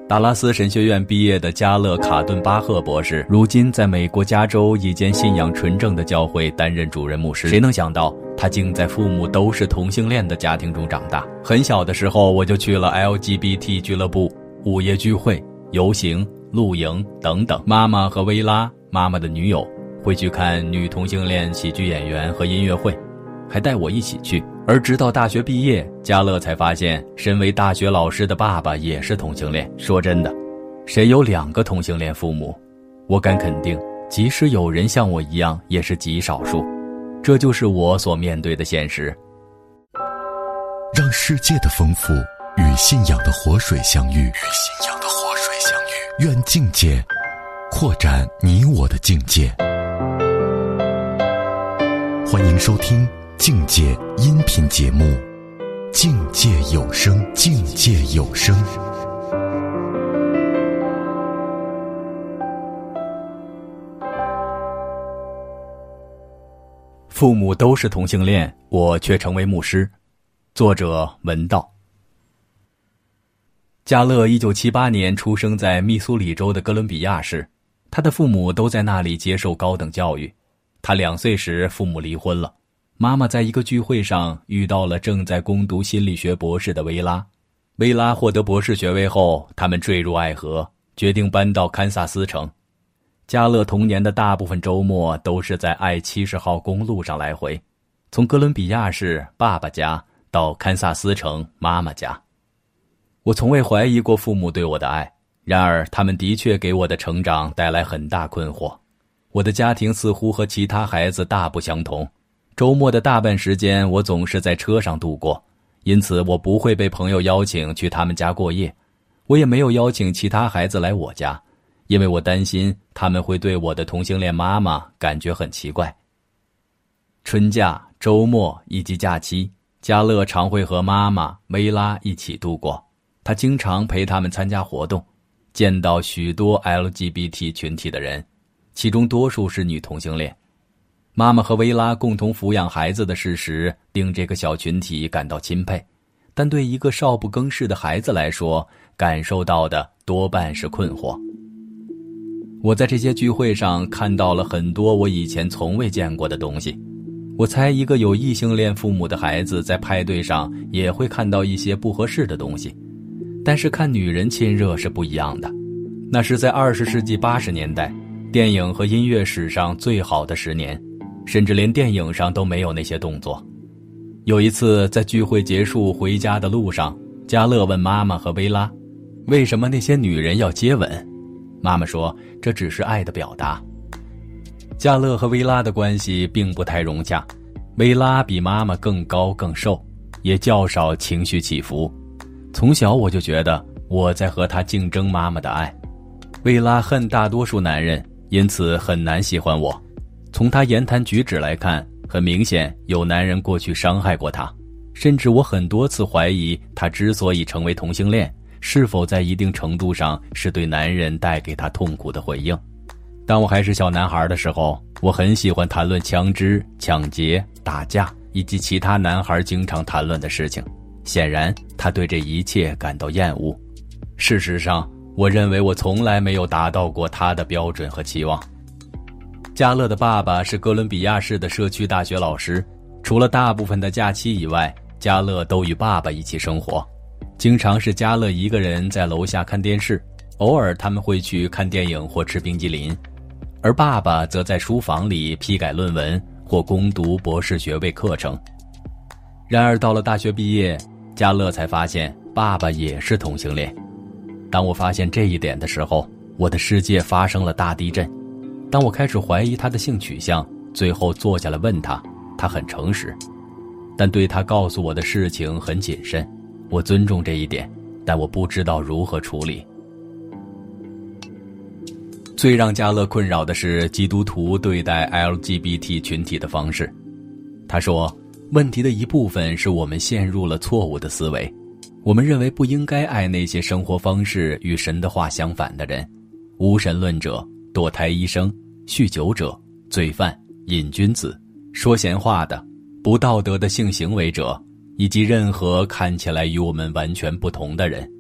达拉斯神学院毕业的加勒·卡顿巴赫博士，如今在美国加州一间信仰纯正的教会担任主任牧师。谁能想到，他竟在父母都是同性恋的家庭中长大。很小的时候，我就去了 LGBT 俱乐部、午夜聚会、游行、露营等等。妈妈和薇拉，妈妈的女友，会去看女同性恋喜剧演员和音乐会，还带我一起去。而直到大学毕业，加勒才发现身为大学老师的爸爸也是同性恋。说真的，谁有2个同性恋父母？我敢肯定，即使有人像我一样，也是极少数。这就是我所面对的现实。 让世界的丰富与信仰的活水相遇，愿境界扩展你我的境界。欢迎收听境界音频节目《境界有声》。境界有声。 父母都是同性恋，我却成为牧师。作者文道。加勒1978年出生在密苏里州的哥伦比亚市，他的父母都在那里接受高等教育。他2岁时，父母离婚了。妈妈在一个聚会上遇到了正在攻读心理学博士的薇拉。薇拉获得博士学位后，他们坠入爱河，决定搬到堪萨斯城。加勒童年的大部分周末都是在I-70号公路上来回，从哥伦比亚市爸爸家到堪萨斯城妈妈家。我从未怀疑过父母对我的爱，然而他们的确给我的成长带来很大困惑。我的家庭似乎和其他孩子大不相同，周末的大半时间我总是在车上度过，因此我不会被朋友邀请去他们家过夜。我也没有邀请其他孩子来我家，因为我担心他们会对我的同性恋妈妈感觉很奇怪。春假、周末以及假期，加勒常会和妈妈薇拉一起度过。他经常陪他们参加活动，见到许多 LGBT 群体的人，其中多数是女同性恋。妈妈和薇拉共同抚养孩子的事实令这个小群体感到钦佩，但对一个少不更事的孩子来说，感受到的多半是困惑。我在这些聚会上看到了很多我以前从未见过的东西。我猜一个有异性恋父母的孩子在派对上也会看到一些不合适的东西，但是看女人亲热是不一样的。那是在20世纪80年代，电影和音乐史上最好的10年，甚至连电影上都没有那些动作。有一次在聚会结束回家的路上，加勒问妈妈和薇拉，为什么那些女人要接吻？妈妈说，这只是爱的表达。加勒和薇拉的关系并不太融洽，薇拉比妈妈更高更瘦，也较少情绪起伏。从小我就觉得我在和她竞争妈妈的爱。薇拉恨大多数男人，因此很难喜欢我。从她言谈举止来看，很明显有男人过去伤害过她，甚至我很多次怀疑她之所以成为同性恋，是否在一定程度上是对男人带给她痛苦的回应。当我还是小男孩的时候，我很喜欢谈论枪支、抢劫、打架以及其他男孩经常谈论的事情。显然他对这一切感到厌恶。事实上，我认为我从来没有达到过他的标准和期望。加勒的爸爸是哥伦比亚市的社区大学老师，除了大部分的假期以外，加勒都与爸爸一起生活。经常是加勒一个人在楼下看电视，偶尔他们会去看电影或吃冰激凌，而爸爸则在书房里批改论文或攻读博士学位课程。然而到了大学毕业，加勒才发现爸爸也是同性恋。当我发现这一点的时候，我的世界发生了大地震。当我开始怀疑他的性取向，最后坐下来问他，他很诚实，但对他告诉我的事情很谨慎。我尊重这一点，但我不知道如何处理。最让加勒困扰的是基督徒对待 LGBT 群体的方式。他说，问题的一部分是我们陷入了错误的思维，我们认为不应该爱那些生活方式与神的话相反的人，无神论者、堕胎医生、酗酒者、罪犯、瘾君子、说闲话的、不道德的性行为者，以及任何看起来与我们完全不同的人。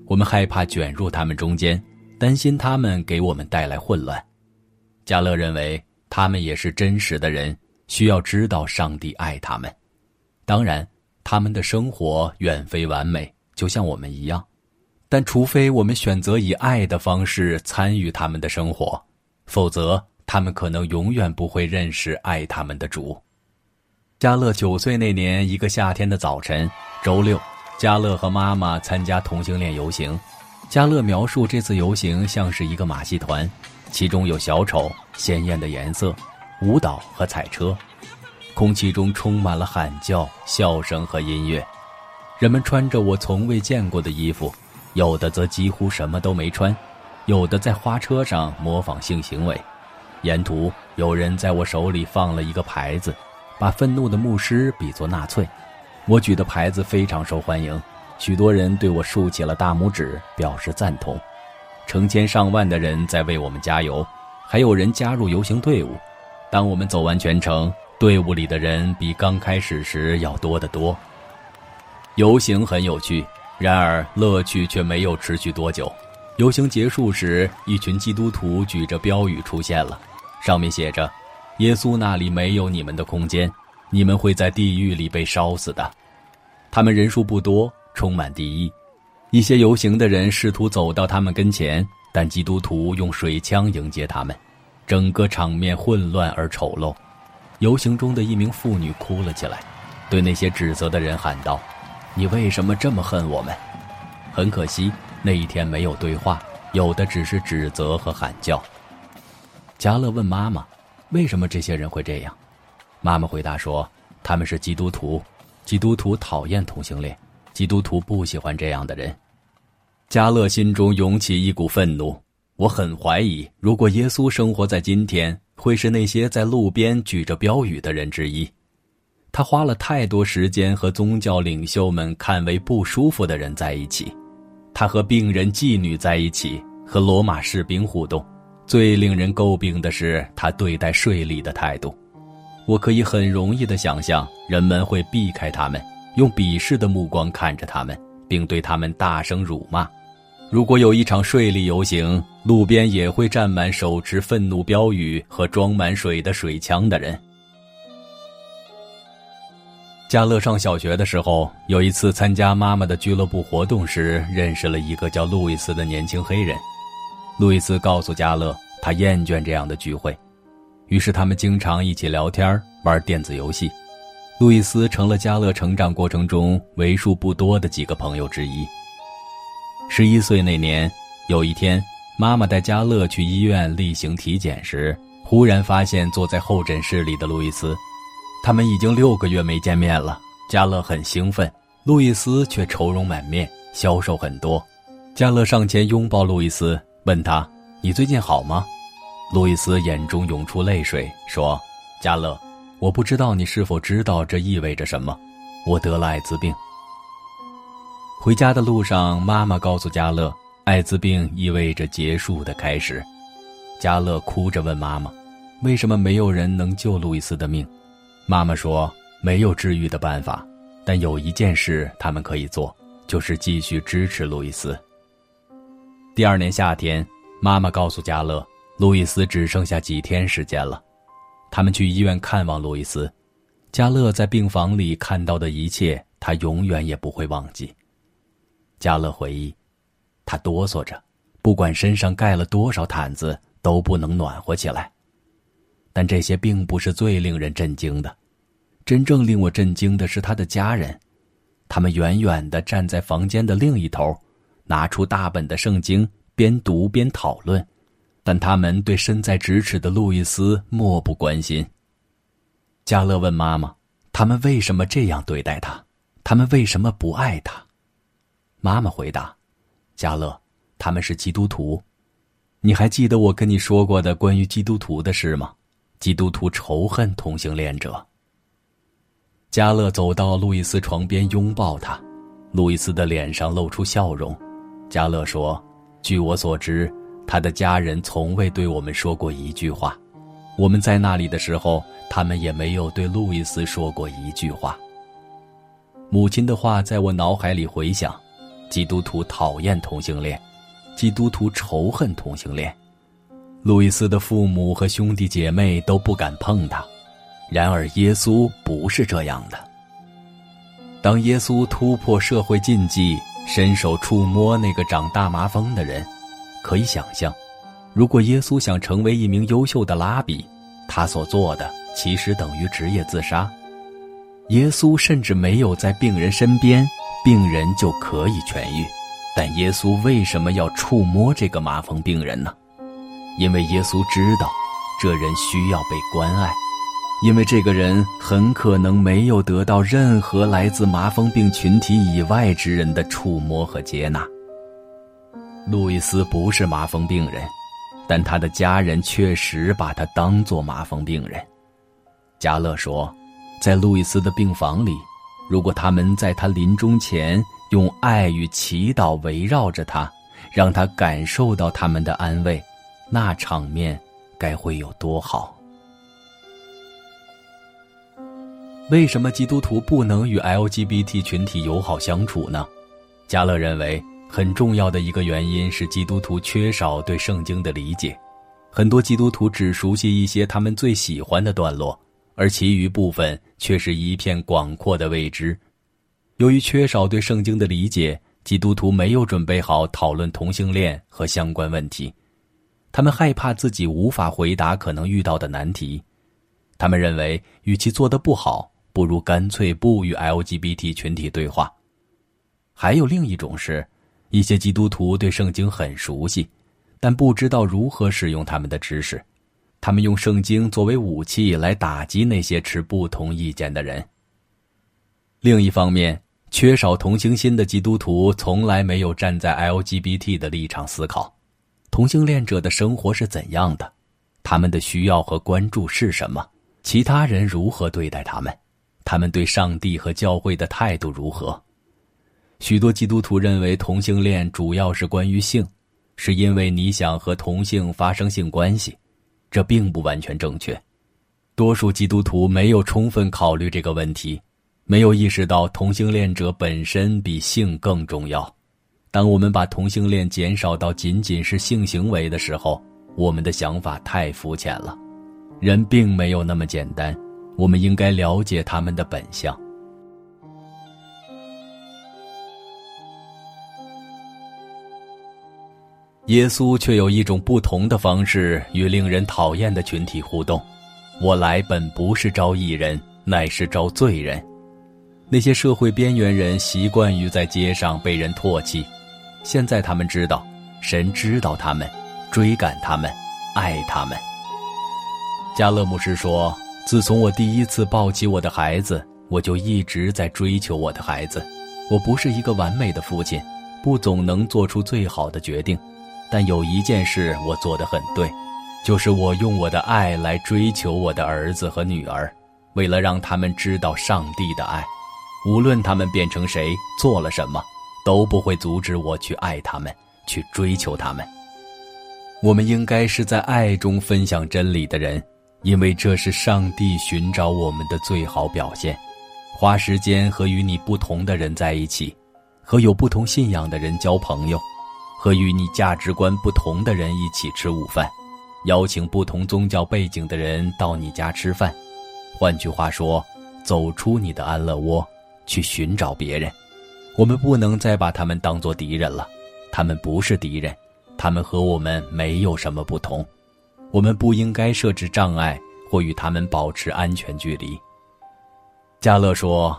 我们害怕卷入他们中间，担心他们给我们带来混乱。加勒认为他们也是真实的人，需要知道上帝爱他们。当然，他们的生活远非完美，就像我们一样，但除非我们选择以爱的方式参与他们的生活，否则他们可能永远不会认识爱他们的主。加勒9岁那年一个夏天的早晨，周六，加勒和妈妈参加同性恋游行。加勒描述这次游行像是一个马戏团，其中有小丑、鲜艳的颜色、舞蹈和彩车，空气中充满了喊叫、笑声和音乐。人们穿着我从未见过的衣服，有的则几乎什么都没穿，有的在花车上模仿性行为。沿途有人在我手里放了一个牌子，把愤怒的牧师比作纳粹。我举的牌子非常受欢迎，许多人对我竖起了大拇指表示赞同。成千上万的人在为我们加油，还有人加入游行队伍。当我们走完全程，队伍里的人比刚开始时要多得多。游行很有趣，然而乐趣却没有持续多久。游行结束时，一群基督徒举着标语出现了，上面写着：耶稣那里没有你们的空间，你们会在地狱里被烧死的。他们人数不多，充满敌意。一些游行的人试图走到他们跟前，但基督徒用水枪迎接他们，整个场面混乱而丑陋。游行中的一名妇女哭了起来，对那些指责的人喊道：你为什么这么恨我们？很可惜，那一天没有对话，有的只是指责和喊叫。加勒问妈妈，为什么这些人会这样？妈妈回答说，他们是基督徒，基督徒讨厌同性恋，基督徒不喜欢这样的人。加勒心中涌起一股愤怒，我很怀疑，如果耶稣生活在今天，会是那些在路边举着标语的人之一。他花了太多时间和宗教领袖们看为不舒服的人在一起，他和病人、妓女在一起，和罗马士兵互动。最令人诟病的是他对待税吏的态度。我可以很容易地想象，人们会避开他们，用鄙视的目光看着他们，并对他们大声辱骂。如果有一场税吏游行，路边也会站满手持愤怒标语和装满水的水枪的人。加勒上小学的时候，有一次参加妈妈的俱乐部活动时，认识了一个叫路易斯的年轻黑人。路易斯告诉加勒，他厌倦这样的聚会，于是他们经常一起聊天，玩电子游戏。路易斯成了加勒成长过程中为数不多的几个朋友之一。11岁那年，有一天，妈妈带加勒去医院例行体检时，忽然发现坐在候诊室里的路易斯。他们已经6个月没见面了，加勒很兴奋，路易斯却愁容满面，消瘦很多。加勒上前拥抱路易斯，问他：你最近好吗？路易斯眼中涌出泪水，说：加勒，我不知道你是否知道这意味着什么，我得了艾滋病。回家的路上，妈妈告诉加勒，艾滋病意味着结束的开始。加勒哭着问妈妈，为什么没有人能救路易斯的命？妈妈说，没有治愈的办法，但有一件事他们可以做，就是继续支持路易斯。第2年夏天，妈妈告诉加勒，路易斯只剩下几天时间了。他们去医院看望路易斯，加勒在病房里看到的一切，他永远也不会忘记。加勒回忆，他哆嗦着，不管身上盖了多少毯子，都不能暖和起来。但这些并不是最令人震惊的，真正令我震惊的是他的家人。他们远远地站在房间的另一头，拿出大本的圣经，边读边讨论，但他们对身在咫尺的路易斯漠不关心。加勒问妈妈，他们为什么这样对待他？他们为什么不爱他？妈妈回答，加勒，他们是基督徒。你还记得我跟你说过的关于基督徒的事吗？基督徒仇恨同性恋者。加勒走到路易斯床边拥抱他，路易斯的脸上露出笑容。加勒说，据我所知，他的家人从未对我们说过一句话。我们在那里的时候，他们也没有对路易斯说过一句话。母亲的话在我脑海里回响， 基督徒讨厌同性恋，基督徒仇恨同性恋。路易斯的父母和兄弟姐妹都不敢碰他，然而耶稣不是这样的。当耶稣突破社会禁忌，伸手触摸那个长大麻风的人，可以想象，如果耶稣想成为一名优秀的拉比，他所做的其实等于职业自杀。耶稣甚至没有在病人身边，病人就可以痊愈。但耶稣为什么要触摸这个麻风病人呢？因为耶稣知道这人需要被关爱，因为这个人很可能没有得到任何来自麻风病群体以外之人的触摸和接纳。路易斯不是麻风病人，但他的家人确实把他当作麻风病人。加勒说，在路易斯的病房里，如果他们在他临终前用爱与祈祷围绕着他，让他感受到他们的安慰，那场面该会有多好。为什么基督徒不能与 LGBT 群体友好相处呢？加勒认为，很重要的一个原因是基督徒缺少对圣经的理解。很多基督徒只熟悉一些他们最喜欢的段落，而其余部分却是一片广阔的未知。由于缺少对圣经的理解，基督徒没有准备好讨论同性恋和相关问题。他们害怕自己无法回答可能遇到的难题。他们认为，与其做得不好，不如干脆不与 LGBT 群体对话。还有另一种是，一些基督徒对圣经很熟悉，但不知道如何使用他们的知识。他们用圣经作为武器来打击那些持不同意见的人。另一方面，缺少同情心的基督徒从来没有站在 LGBT 的立场思考。同性恋者的生活是怎样的？他们的需要和关注是什么？其他人如何对待他们？他们对上帝和教会的态度如何？许多基督徒认为同性恋主要是关于性，是因为你想和同性发生性关系。这并不完全正确。多数基督徒没有充分考虑这个问题，没有意识到同性恋者本身比性更重要。当我们把同性恋减少到仅仅是性行为的时候，我们的想法太肤浅了。人并没有那么简单，我们应该了解他们的本相。耶稣却有一种不同的方式与令人讨厌的群体互动。我来本不是招义人，乃是招罪人。那些社会边缘人习惯于在街上被人唾弃，现在他们知道，神知道他们，追赶他们，爱他们。加勒牧师说，自从我第一次抱起我的孩子，我就一直在追求我的孩子。我不是一个完美的父亲，不总能做出最好的决定，但有一件事我做得很对，就是我用我的爱来追求我的儿子和女儿，为了让他们知道上帝的爱。无论他们变成谁，做了什么，都不会阻止我去爱他们，去追求他们。我们应该是在爱中分享真理的人，因为这是上帝寻找我们的最好表现。花时间和与你不同的人在一起，和有不同信仰的人交朋友，和与你价值观不同的人一起吃午饭，邀请不同宗教背景的人到你家吃饭。换句话说，走出你的安乐窝，去寻找别人。我们不能再把他们当作敌人了，他们不是敌人，他们和我们没有什么不同。我们不应该设置障碍或与他们保持安全距离。加勒说，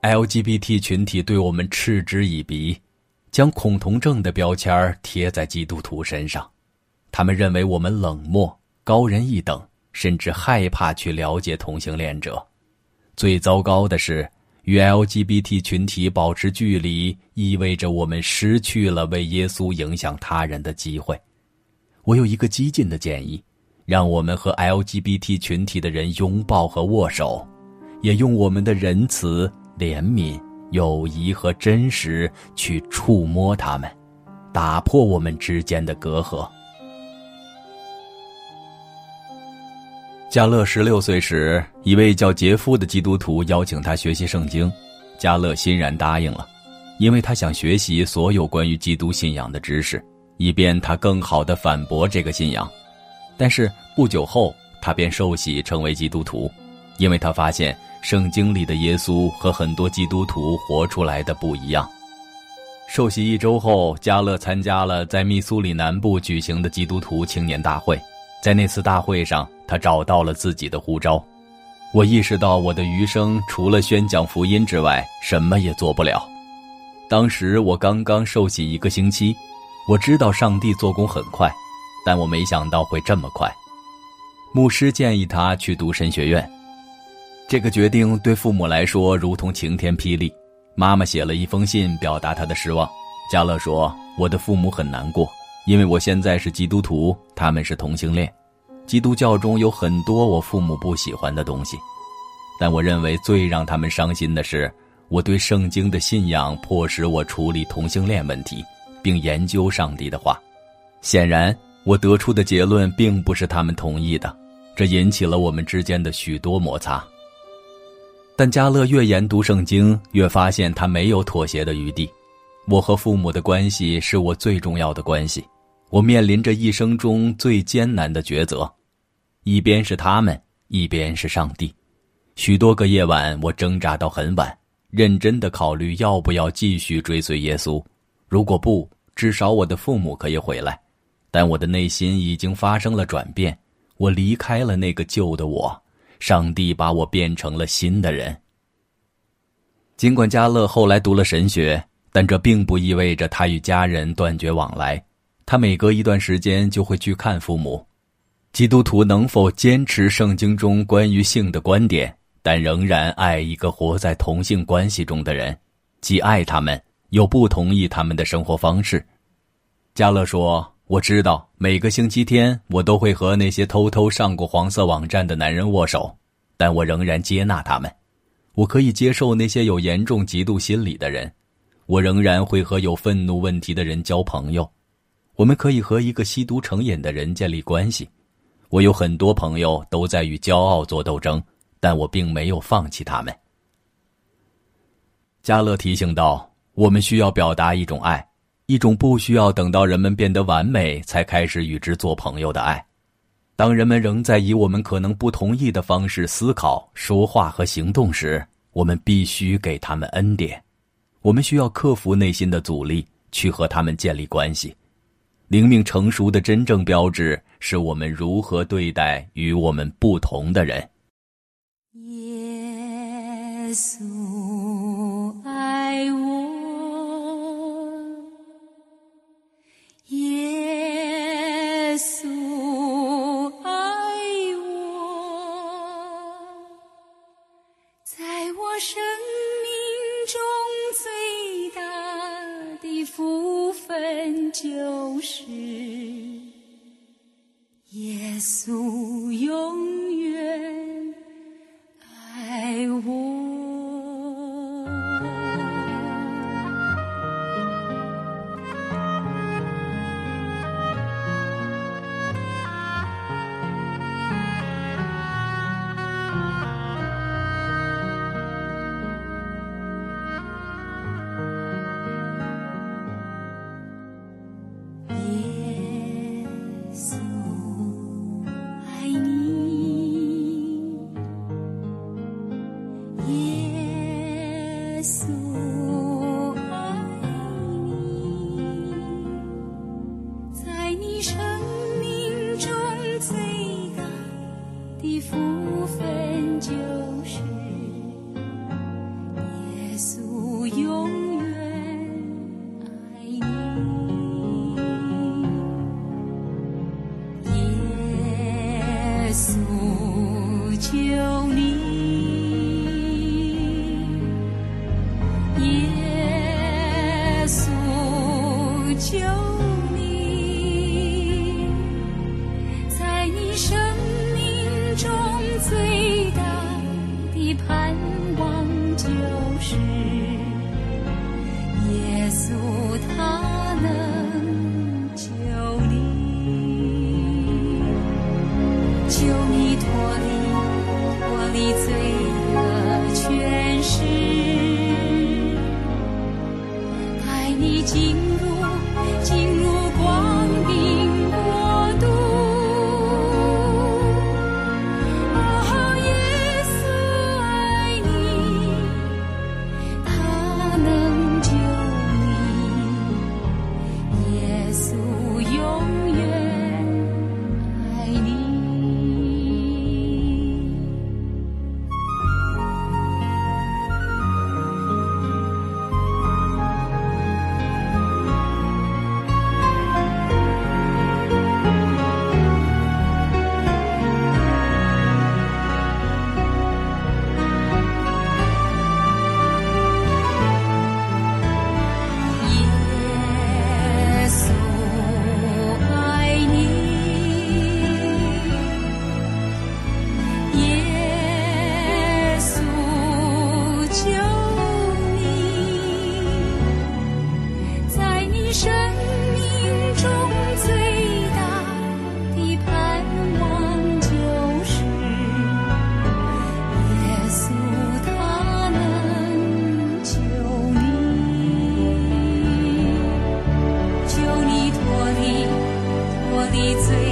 LGBT 群体对我们嗤之以鼻，将恐同症的标签贴在基督徒身上。他们认为我们冷漠、高人一等，甚至害怕去了解同性恋者。最糟糕的是，与 LGBT 群体保持距离，意味着我们失去了为耶稣影响他人的机会。我有一个激进的建议，让我们和 LGBT 群体的人拥抱和握手，也用我们的仁慈、怜悯、友谊和真实去触摸他们，打破我们之间的隔阂。加勒16岁时，一位叫杰夫的基督徒邀请他学习圣经，加勒欣然答应了。 因为他想学习所有关于基督信仰的知识，以便他更好地反驳这个信仰。但是不久后，他便受洗成为基督徒，因为他发现圣经里的耶稣和很多基督徒活出来的不一样。受洗1周后，加勒参加了在密苏里南部举行的基督徒青年大会。在那次大会上，他找到了自己的呼召。我意识到我的余生除了宣讲福音之外，什么也做不了。当时我刚刚受洗1个星期，我知道上帝做工很快，但我没想到会这么快。牧师建议他去读神学院。这个决定对父母来说如同晴天霹雳。妈妈写了一封信表达她的失望。加勒说，我的父母很难过，因为我现在是基督徒，他们是同性恋。基督教中有很多我父母不喜欢的东西，但我认为最让他们伤心的是，我对圣经的信仰迫使我处理同性恋问题，并研究上帝的话。显然，我得出的结论并不是他们同意的，这引起了我们之间的许多摩擦。但加勒越研读圣经，越发现他没有妥协的余地。我和父母的关系是我最重要的关系，我面临着一生中最艰难的抉择，一边是他们，一边是上帝。许多个夜晚，我挣扎到很晚，认真地考虑要不要继续追随耶稣。如果不，至少我的父母可以回来。但我的内心已经发生了转变，我离开了那个旧的我，上帝把我变成了新的人。尽管加勒后来读了神学，但这并不意味着他与家人断绝往来。他每隔一段时间就会去看父母。基督徒能否坚持圣经中关于性的观点，但仍然爱一个活在同性关系中的人，既爱他们，又不同意他们的生活方式？加勒说，我知道每个星期天我都会和那些偷偷上过黄色网站的男人握手，但我仍然接纳他们。我可以接受那些有严重嫉妒心理的人，我仍然会和有愤怒问题的人交朋友。我们可以和一个吸毒成瘾的人建立关系。我有很多朋友都在与骄傲做斗争，但我并没有放弃他们。加勒提醒道，我们需要表达一种爱，一种不需要等到人们变得完美才开始与之做朋友的爱。当人们仍在以我们可能不同意的方式思考、说话和行动时，我们必须给他们恩典。我们需要克服内心的阻力，去和他们建立关系。灵命成熟的真正标志是我们如何对待与我们不同的人。 耶稣爱我，耶稣爱我，在我生命中最大的福分就是耶稣永远爱我。 的嘴。